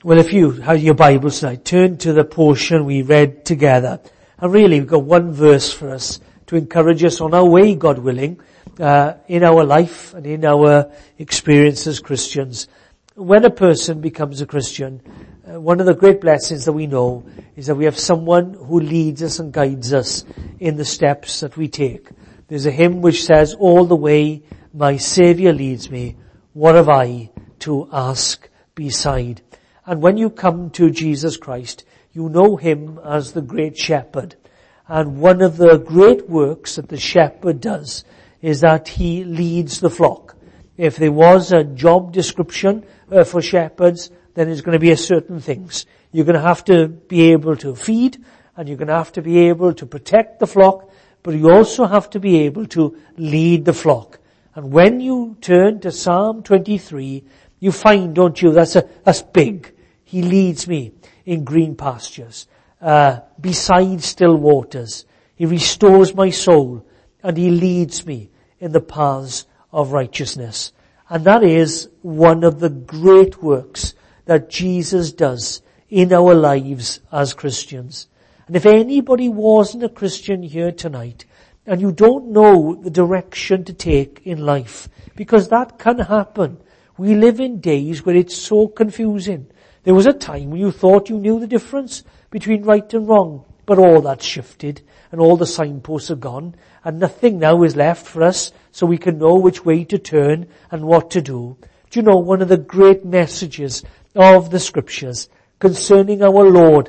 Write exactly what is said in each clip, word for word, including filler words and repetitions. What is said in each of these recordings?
Well, if you have your Bibles tonight, turn to the portion we read together. And really, we've got one verse for us to encourage us on our way, God willing, uh, in our life and in our experience as Christians. When a person becomes a Christian, uh, one of the great blessings that we know is that we have someone who leads us and guides us in the steps that we take. There's a hymn which says, "All the way my Saviour leads me, what have I to ask beside?" And when you come to Jesus Christ, you know Him as the great shepherd. And one of the great works that the shepherd does is that he leads the flock. If there was a job description uh, for shepherds, then there's going to be a certain things. You're going to have to be able to feed, and you're going to have to be able to protect the flock, but you also have to be able to lead the flock. And when you turn to Psalm twenty-three, you find, don't you, that's a, that's big. He leads me in green pastures, uh, beside still waters. He restores my soul, and He leads me in the paths of righteousness. And that is one of the great works that Jesus does in our lives as Christians. And if anybody wasn't a Christian here tonight, and you don't know the direction to take in life, because that can happen. We live in days where it's so confusing. There was a time when you thought you knew the difference between right and wrong, but all that's shifted and all the signposts are gone and nothing now is left for us so we can know which way to turn and what to do. Do you know one of the great messages of the scriptures concerning our Lord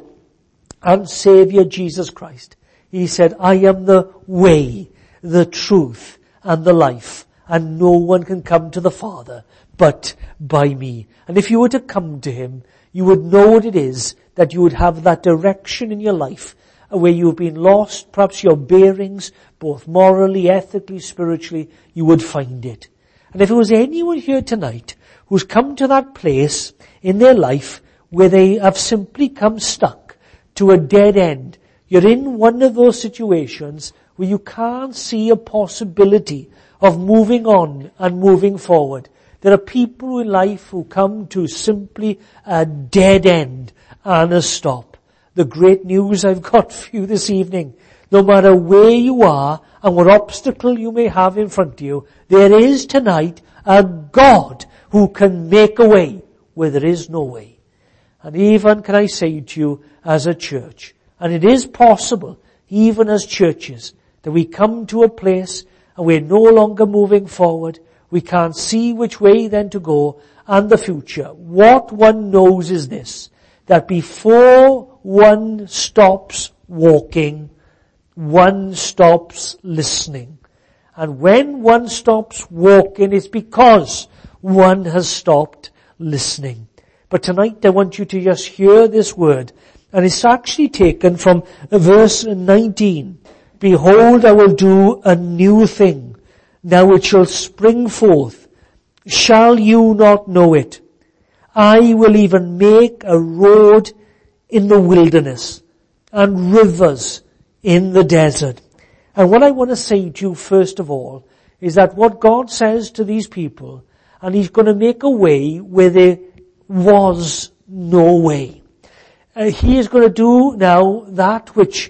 and Saviour Jesus Christ? He said, "I am the way, the truth and the life, and no one can come to the Father but by me." And if you were to come to Him, you would know what it is that you would have that direction in your life where you've been lost, perhaps your bearings, both morally, ethically, spiritually, you would find it. And if there was anyone here tonight who's come to that place in their life where they have simply come stuck to a dead end, you're in one of those situations where you can't see a possibility of moving on and moving forward. There are people in life who come to simply a dead end and a stop. The great news I've got for you this evening, no matter where you are and what obstacle you may have in front of you, there is tonight a God who can make a way where there is no way. And even can I say to you as a church, and it is possible, even as churches, that we come to a place and we're no longer moving forward. We can't see which way then to go and the future. What one knows is this, that before one stops walking, one stops listening. And when one stops walking, it's because one has stopped listening. But tonight I want you to just hear this word. And it's actually taken from verse nineteen. "Behold, I will do a new thing. Now it shall spring forth. Shall you not know it? I will even make a road in the wilderness and rivers in the desert." And what I want to say to you first of all is that what God says to these people, and He's going to make a way where there was no way. Uh, he is going to do now that which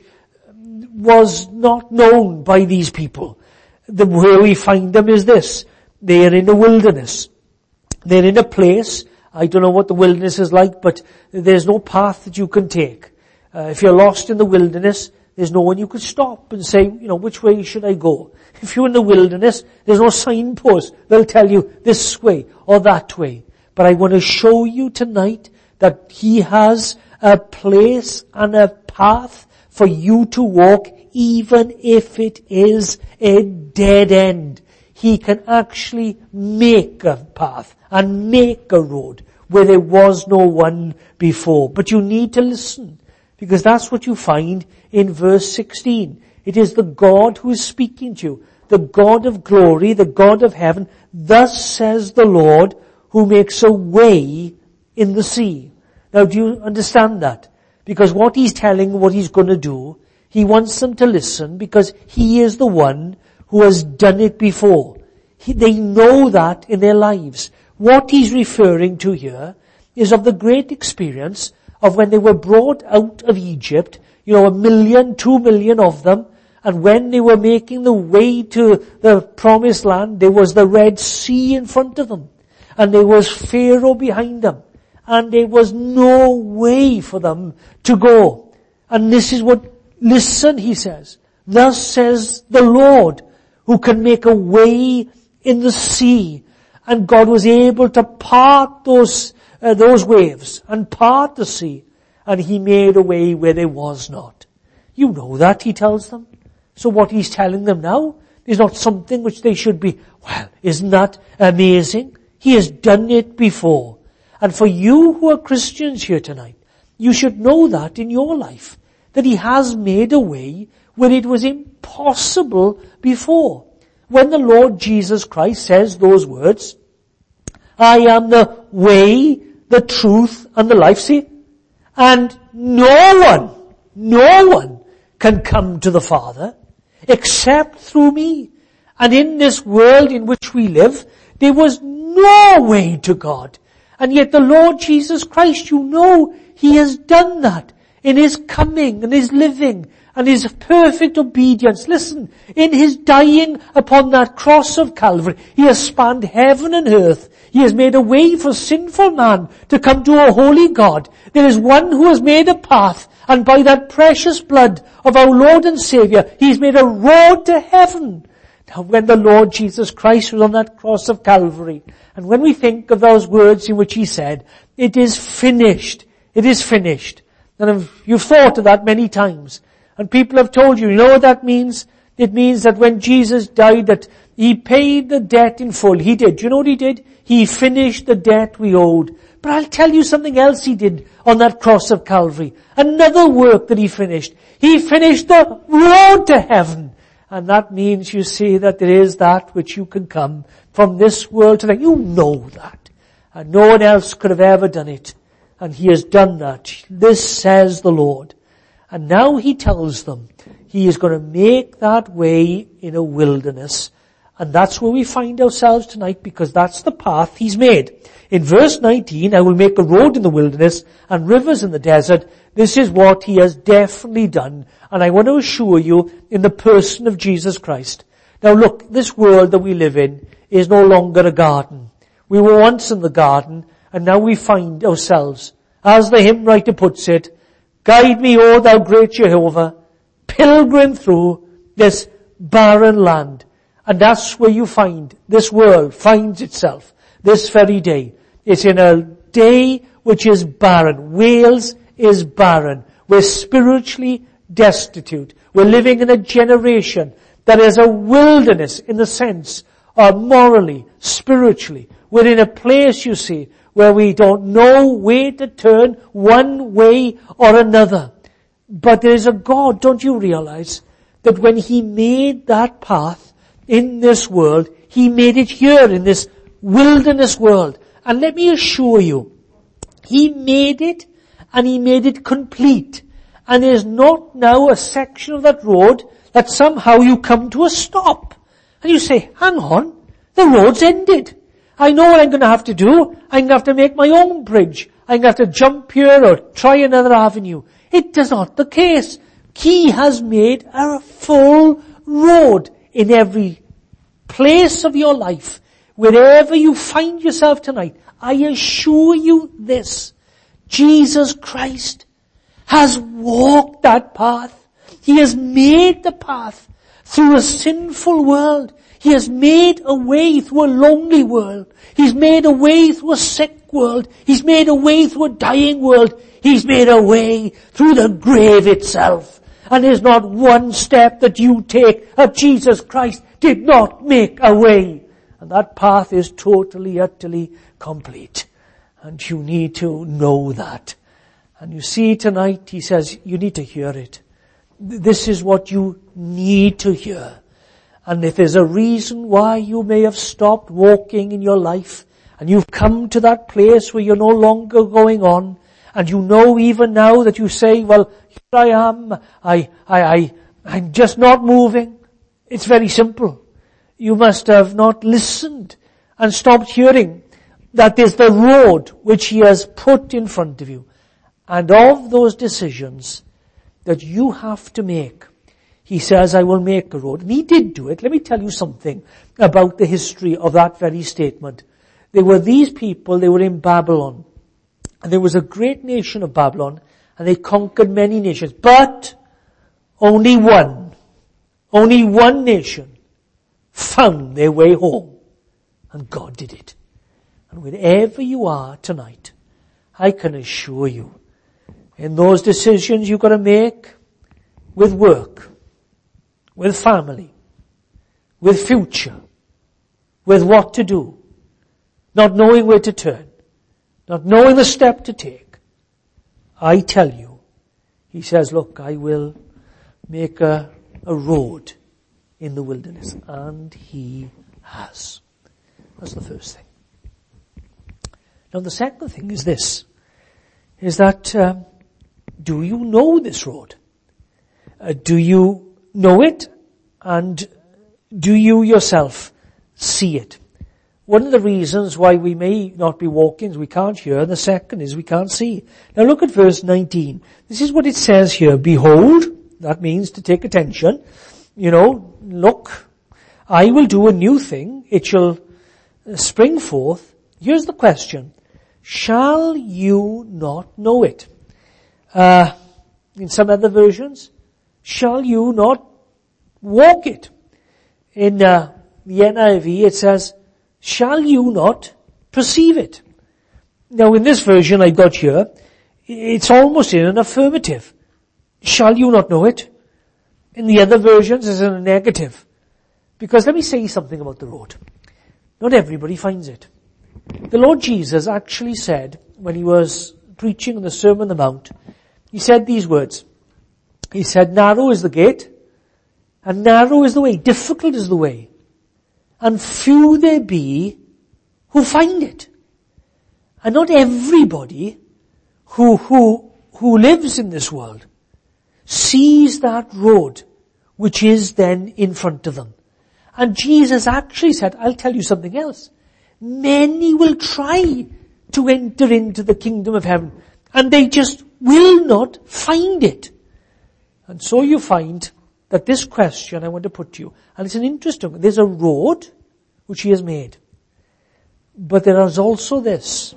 was not known by these people. The way we find them is this. They are in a wilderness. They're in a place, I don't know what the wilderness is like, but there's no path that you can take. Uh, if you're lost in the wilderness, there's no one you could stop and say, you know, which way should I go? If you're in the wilderness, there's no signpost. They'll tell you this way or that way. But I want to show you tonight that He has a place and a path for you to walk, even if it is a dead end. He can actually make a path and make a road where there was no one before. But you need to listen, because that's what you find in verse sixteen. It is the God who is speaking to you, the God of glory, the God of heaven. "Thus says the Lord, who makes a way in the sea." Now, do you understand that? Because what He's telling, what He's going to do, He wants them to listen because He is the one who has done it before. He, they know that in their lives. What He's referring to here is of the great experience of when they were brought out of Egypt, you know, a million, two million of them, and when they were making the way to the promised land, there was the Red Sea in front of them, and there was Pharaoh behind them, and there was no way for them to go. And this is what, listen, he says, thus says the Lord, who can make a way in the sea. And God was able to part those, uh, those waves and part the sea. And he made a way where there was not. You know that, he tells them. So what he's telling them now is not something which they should be, well, isn't that amazing? He has done it before. And for you who are Christians here tonight, you should know that in your life, that he has made a way where it was impossible before. When the Lord Jesus Christ says those words, I am the way, the truth, and the life, see? And no one, no one can come to the Father except through me. And in this world in which we live, there was no way to God. And yet the Lord Jesus Christ, you know, he has done that in his coming and his living and his perfect obedience. Listen, in his dying upon that cross of Calvary, he has spanned heaven and earth. He has made a way for sinful man to come to a holy God. There is one who has made a path, and by that precious blood of our Lord and Saviour, he has made a road to heaven. Now when the Lord Jesus Christ was on that cross of Calvary, and when we think of those words in which he said, it is finished, it is finished. And you've thought of that many times. And people have told you, you know what that means? It means that when Jesus died, that he paid the debt in full. He did. Do you know what he did? He finished the debt we owed. But I'll tell you something else he did on that cross of Calvary. Another work that he finished. He finished the road to heaven. And that means, you see, that there is that which you can come from this world to that. You know that. And no one else could have ever done it. And he has done that. This says the Lord. And now he tells them he is going to make that way in a wilderness. And that's where we find ourselves tonight, because that's the path he's made. In verse nineteen, I will make a road in the wilderness and rivers in the desert. This is what he has definitely done. And I want to assure you, in the person of Jesus Christ. Now look, this world that we live in is no longer a garden. We were once in the garden, and now we find ourselves, as the hymn writer puts it, guide me, O thou great Jehovah, pilgrim through this barren land. And that's where you find this world finds itself this very day. It's in a day which is barren. Wales is barren. We're spiritually destitute. We're living in a generation that is a wilderness in the sense of morally, spiritually. We're in a place, you see, where we don't know where to turn one way or another. But there is a God, don't you realize, that when he made that path in this world, he made it here in this wilderness world. And let me assure you, he made it and he made it complete. And there's not now a section of that road that somehow you come to a stop. And you say, hang on, the road's ended. I know what I'm going to have to do. I'm going to have to make my own bridge. I'm going to have to jump here or try another avenue. It is not the case. He has made a full road in every place of your life. Wherever you find yourself tonight, I assure you this. Jesus Christ has walked that path. He has made the path through a sinful world. He has made a way through a lonely world. He's made a way through a sick world. He's made a way through a dying world. He's made a way through the grave itself. And there's not one step that you take that Jesus Christ did not make a way. And that path is totally, utterly complete. And you need to know that. And you see tonight, he says, you need to hear it. This is what you need to hear. And if there's a reason why you may have stopped walking in your life, and you've come to that place where you're no longer going on, and you know even now that you say, well, here I am, I, I, I, I'm just not moving. It's very simple. You must have not listened and stopped hearing. that is the road which he has put in front of you. And of those decisions that you have to make, he says, I will make a road. And he did do it. Let me tell you something about the history of that very statement. There were these people, they were in Babylon. And there was a great nation of Babylon, and they conquered many nations. But only one, only one nation found their way home. And God did it. And wherever you are tonight, I can assure you, in those decisions you've got to make with work, with family, with future, with what to do, not knowing where to turn, not knowing the step to take, I tell you, he says, look, I will make a, a road in the wilderness. And he has. That's the first thing. Now the second thing is this, is that, um, do you know this road? Uh, do you know it? And do you yourself see it? One of the reasons why we may not be walking is we can't hear, and the second is we can't see. Now look at verse nineteen. This is what it says here. Behold, that means to take attention. You know, look, I will do a new thing. It shall spring forth. Here's the question. Shall you not know it? Uh, in some other versions, shall you not walk it? In uh, the N I V it says, shall you not perceive it? Now in this version I got here, it's almost in an affirmative. Shall you not know it? In the other versions it's in a negative. Because let me say something about the road. Not everybody finds it. The Lord Jesus actually said, when he was preaching on the Sermon on the Mount, he said these words. He said, narrow is the gate, and narrow is the way, difficult is the way, and few there be who find it. And not everybody who, who, who lives in this world sees that road which is then in front of them. And Jesus actually said, I'll tell you something else. Many will try to enter into the kingdom of heaven, and they just will not find it. And so you find that this question I want to put to you, and it's an interesting one. There's a road which he has made. But there is also this.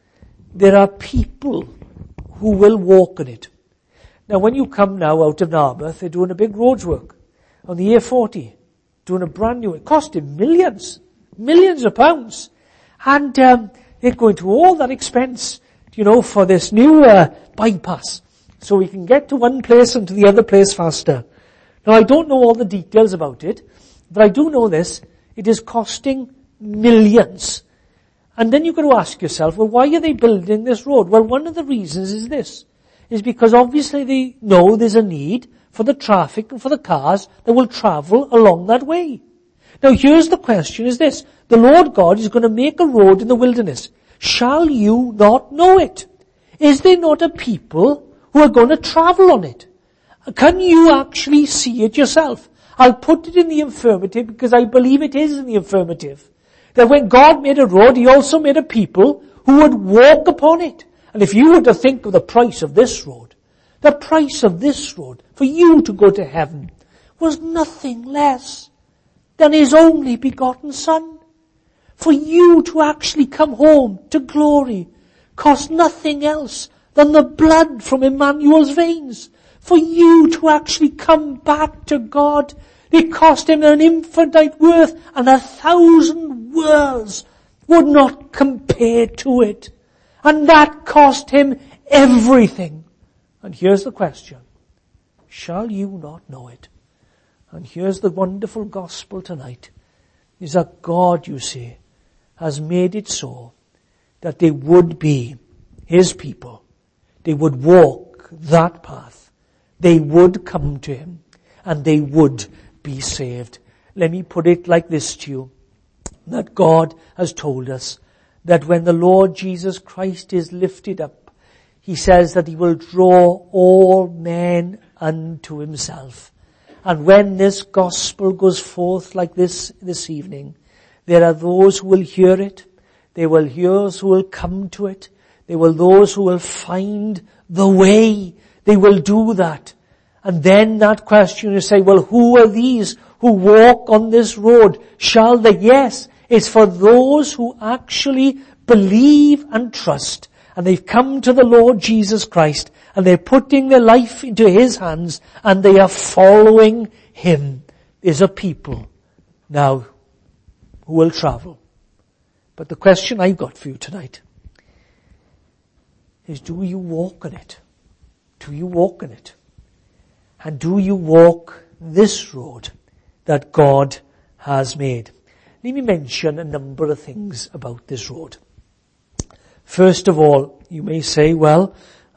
There are people who will walk on it. Now when you come now out of Narberth, they're doing a big roads work on the A forty, doing a brand new, it cost him millions, millions of pounds. And um, they're going to all that expense, you know, for this new uh, bypass, so we can get to one place and to the other place faster. Now I don't know all the details about it, but I do know this, it is costing millions. And then you've got to ask yourself, well, why are they building this road? Well, one of the reasons is this, is because obviously they know there's a need for the traffic and for the cars that will travel along that way. Now here's the question is this, the Lord God is going to make a road in the wilderness. Shall you not know it? Is there not a people who are going to travel on it? Can you actually see it yourself? I'll put it in the affirmative because I believe it is in the affirmative. That when God made a road, he also made a people who would walk upon it. And if you were to think of the price of this road, the price of this road for you to go to heaven was nothing less than his only begotten Son. For you to actually come home to glory cost nothing else than the blood from Emmanuel's veins. For you to actually come back to God, it cost him an infinite worth, and a thousand worlds would not compare to it. And that cost him everything. And here's the question. Shall you not know it? And here's the wonderful gospel tonight, is that God, you see, has made it so that they would be his people. They would walk that path. They would come to him, and they would be saved. Let me put it like this to you, that God has told us that when the Lord Jesus Christ is lifted up, he says that he will draw all men unto himself. And when this gospel goes forth like this this evening, there are those who will hear it. There will be those who will come to it. There will those who will find the way. They will do that. And then that question you say, well, who are these who walk on this road? Shall they? Yes, it's for those who actually believe and trust. And they've come to the Lord Jesus Christ. And they're putting their life into His hands. And they are following Him. There's a people now who will travel. But the question I've got for you tonight is, do you walk on it? Do you walk on it? And do you walk this road that God has made? Let me mention a number of things about this road. First of all, you may say, well,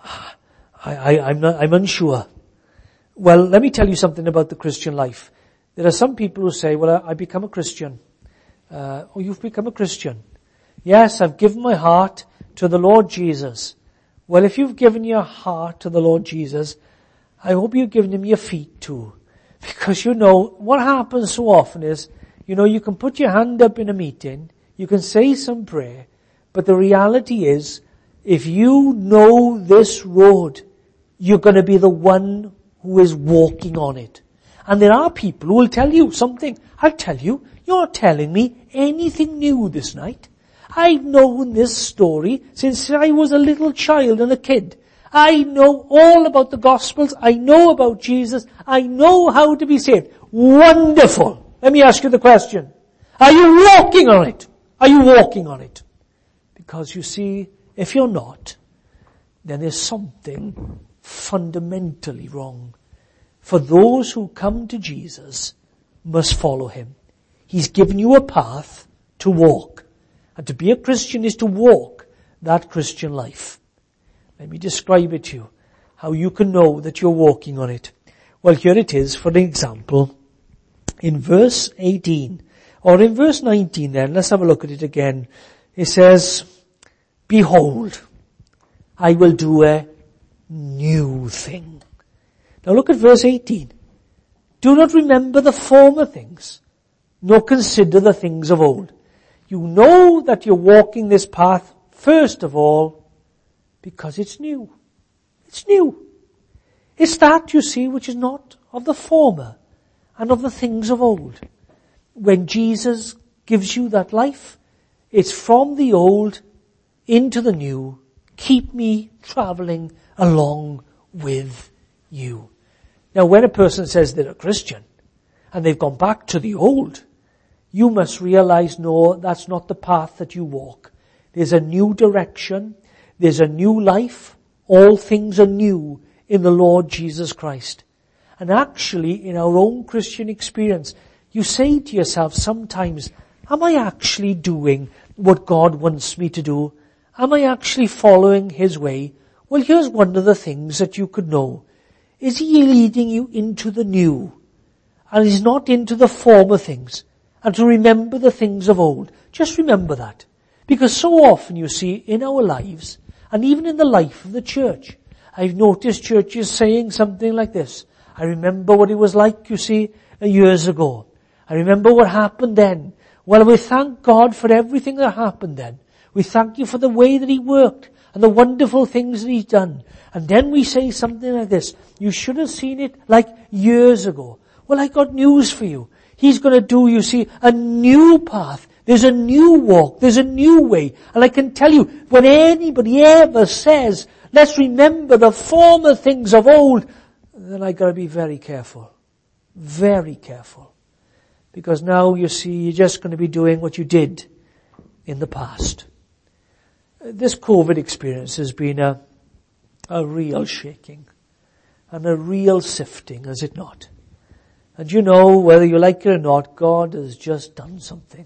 I, I, I'm not, I'm unsure. Well, let me tell you something about the Christian life. There are some people who say, well, I, I become a Christian. Uh, oh, you've become a Christian. Yes, I've given my heart to the Lord Jesus. Well, if you've given your heart to the Lord Jesus, I hope you've given Him your feet too. Because you know, what happens so often is, you know, you can put your hand up in a meeting, you can say some prayer, but the reality is, if you know this road, you're going to be the one who is walking on it. And there are people who will tell you something. I'll tell you, you're not telling me anything new this night. I've known this story since I was a little child and a kid. I know all about the Gospels. I know about Jesus. I know how to be saved. Wonderful. Let me ask you the question. Are you walking on it? Are you walking on it? Because you see, if you're not, then there's something fundamentally wrong. For those who come to Jesus must follow Him. He's given you a path to walk. And to be a Christian is to walk that Christian life. Let me describe it to you, how you can know that you're walking on it. Well, here it is, for example, in verse eighteen, or in verse nineteen then, let's have a look at it again. It says, behold, I will do a new thing. Now look at verse eighteen. Do not remember the former things, nor consider the things of old. You know that you're walking this path, first of all, because it's new. It's new. It's that, you see, which is not of the former and of the things of old. When Jesus gives you that life, it's from the old into the new. Keep me traveling along with you. Now, when a person says they're a Christian and they've gone back to the old, you must realize, no, that's not the path that you walk. There's a new direction. There's a new life. All things are new in the Lord Jesus Christ. And actually, in our own Christian experience, you say to yourself sometimes, am I actually doing what God wants me to do? Am I actually following His way? Well, here's one of the things that you could know. Is He leading you into the new? And He's not into the former things. And to remember the things of old. Just remember that. Because so often, you see, in our lives, and even in the life of the church, I've noticed churches saying something like this. I remember what it was like, you see, years ago. I remember what happened then. Well, we thank God for everything that happened then. We thank you for the way that He worked and the wonderful things that He's done. And then we say something like this. You should have seen it like years ago. Well, I got news for you. He's going to do, you see, a new path. There's a new walk. There's a new way. And I can tell you, when anybody ever says, let's remember the former things of old, then I got to be very careful. Very careful. Because now, you see, you're just going to be doing what you did in the past. This COVID experience has been a, a real shaking and a real sifting, has it not? And you know, whether you like it or not, God has just done something.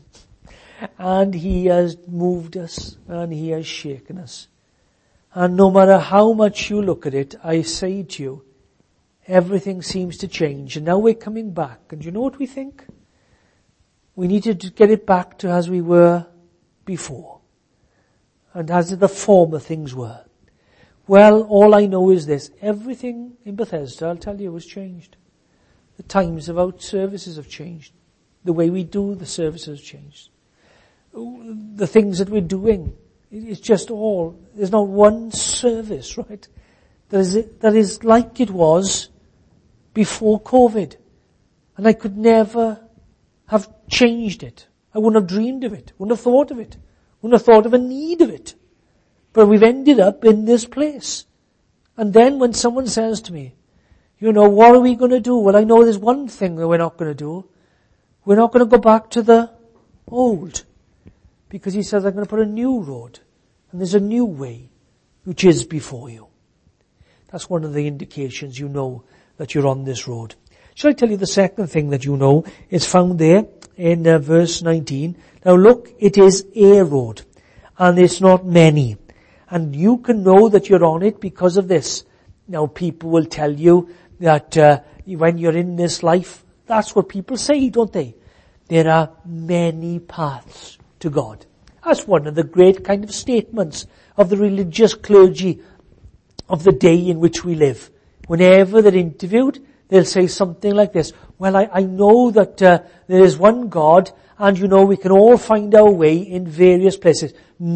And He has moved us and He has shaken us. And no matter how much you look at it, I say to you, everything seems to change. And now we're coming back. And you know what we think? We need to get it back to as we were before. And as the former things were. Well, all I know is this. Everything in Bethesda, I'll tell you, has changed. The times of our services have changed. The way we do the services have changed. the things that we're doing. It's just all, there's not one service, right? That is, that is like it was before COVID. And I could never have changed it. I wouldn't have dreamed of it. Wouldn't have thought of it. Wouldn't have thought of a need of it. But we've ended up in this place. And then when someone says to me, you know, what are we going to do? Well, I know there's one thing that we're not going to do. We're not going to go back to the old. Because he says, I'm going to put a new road. And there's a new way, which is before you. That's one of the indications you know that you're on this road. Shall I tell you the second thing that you know is found there in uh, verse nineteen. Now look, it is a road. And it's not many. And you can know that you're on it because of this. Now people will tell you that uh, when you're in this life, that's what people say, don't they? There are many paths to God. That's one of the great kind of statements of the religious clergy of the day in which we live. Whenever they're interviewed, they'll say something like this. Well, I, I know that uh, there is one God, and you know we can all find our way in various places.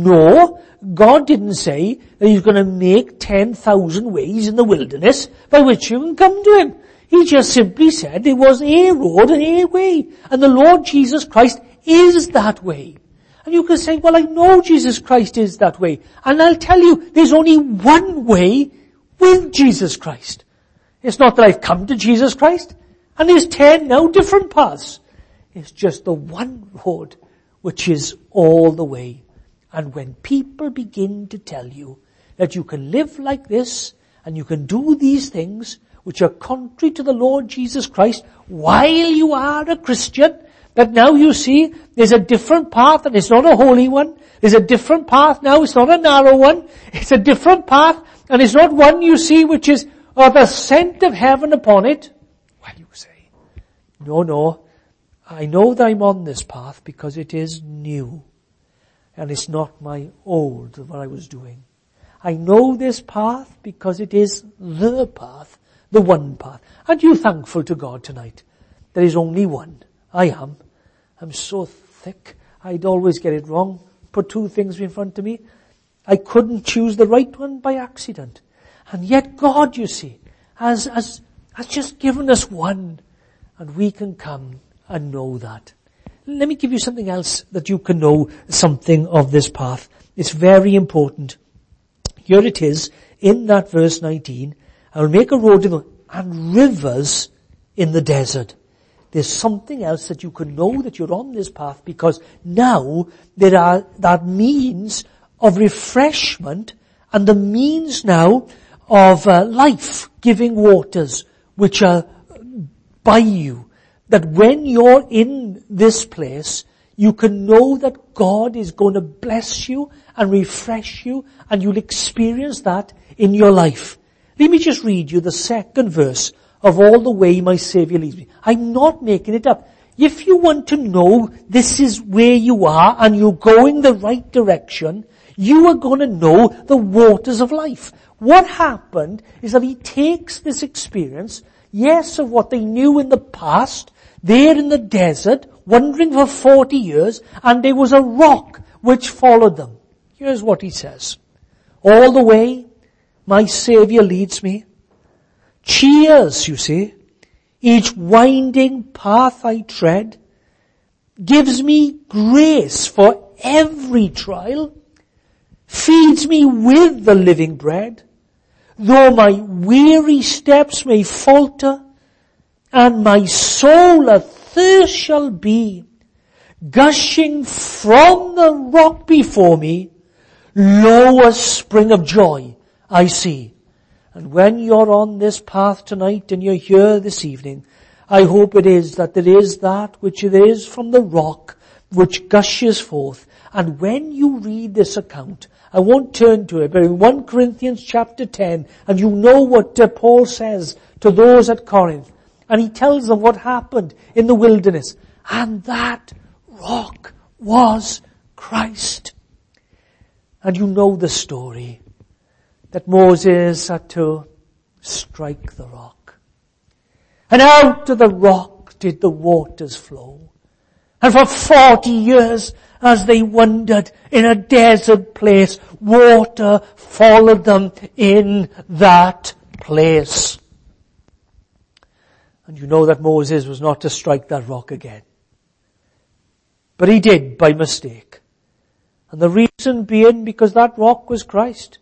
No, God didn't say that he's going to make ten thousand ways in the wilderness by which you can come to him. He just simply said there was a road and a way. And the Lord Jesus Christ is that way. And you can say, well, I know Jesus Christ is that way. And I'll tell you, there's only one way with Jesus Christ. It's not that I've come to Jesus Christ, and there's ten now different paths. It's just the one road, which is all the way. And when people begin to tell you that you can live like this, and you can do these things, which are contrary to the Lord Jesus Christ, while you are a Christian, that now you see there's a different path and it's not a holy one. There's a different path now, it's not a narrow one. It's a different path and it's not one you see which is of the scent of heaven upon it. Well, you say, no, no, I know that I'm on this path because it is new. And it's not my old, what I was doing. I know this path because it is the path, the one path. Aren't you thankful to God tonight? There is only one. I am. I'm so thick. I'd always get it wrong. Put two things in front of me. I couldn't choose the right one by accident. And yet God, you see, has, has, has just given us one. And we can come and know that. Let me give you something else that you can know something of this path. It's very important. Here it is in that verse nineteen. I will make a road in the, and rivers in the desert. There's something else that you can know that you're on this path because now there are that means of refreshment and the means now of uh, life-giving waters which are by you. That when you're in this place, you can know that God is going to bless you and refresh you and you'll experience that in your life. Let me just read you the second verse of all the way my Saviour leads me. I'm not making it up. If you want to know this is where you are and you're going the right direction, you are going to know the waters of life. What happened is that he takes this experience, yes, of what they knew in the past, there in the desert, wandering for forty years, and there was a rock which followed them. Here's what he says. All the way my Saviour leads me. Cheers, you see. Each winding path I tread gives me grace for every trial, feeds me with the living bread, though my weary steps may falter, and my soul athirst shall be, gushing from the rock before me, lo, a spring of joy I see. And when you're on this path tonight and you're here this evening, I hope it is that there is that which there is from the rock which gushes forth. And when you read this account, I won't turn to it, but in First Corinthians chapter ten, and you know what uh, Paul says to those at Corinth, and he tells them what happened in the wilderness. And that rock was Christ. And you know the story. That Moses had to strike the rock. And out of the rock did the waters flow. And for forty years, as they wandered in a desert place, water followed them in that place. And you know that Moses was not to strike that rock again. But he did by mistake. And the reason being because that rock was Christ.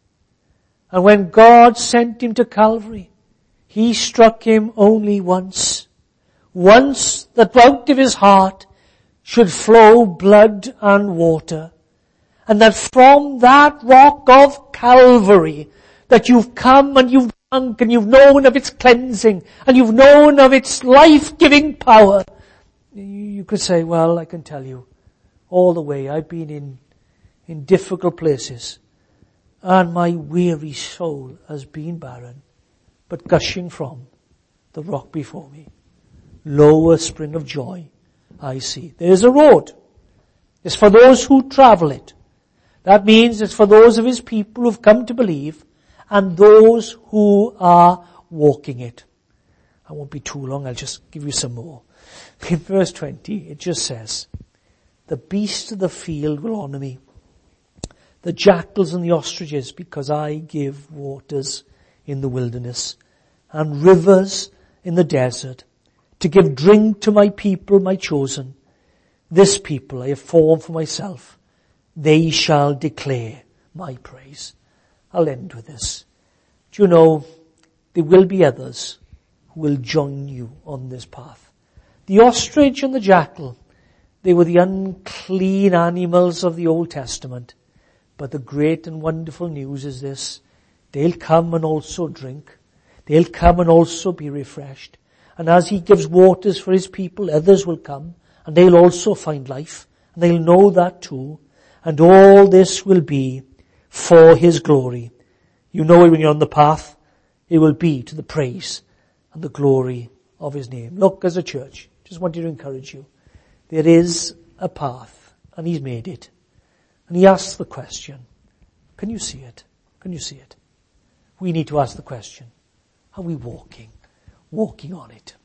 And when God sent him to Calvary, he struck him only once. Once that out of his heart should flow blood and water. And that from that rock of Calvary, that you've come and you've drunk and you've known of its cleansing and you've known of its life-giving power. You could say, well, I can tell you, all the way I've been in, in difficult places and my weary soul has been barren, but gushing from the rock before me, lo, a spring of joy I see. There's a road. It's for those who travel it. That means it's for those of his people who've come to believe and those who are walking it. I won't be too long, I'll just give you some more. In verse twenty, it just says, the beasts of the field will honor me, the jackals and the ostriches, because I give waters in the wilderness and rivers in the desert, to give drink to my people, my chosen. This people I have formed for myself. They shall declare my praise. I'll end with this. Do you know, there will be others who will join you on this path. The ostrich and the jackal, they were the unclean animals of the Old Testament. But the great and wonderful news is this. They'll come and also drink. They'll come and also be refreshed. And as he gives waters for his people, others will come and they'll also find life. And they'll know that too. And all this will be for his glory. You know when you're on the path, it will be to the praise and the glory of his name. Look, as a church, just wanted to encourage you. There is a path and he's made it. And he asks the question, can you see it? Can you see it? We need to ask the question, are we walking, walking on it?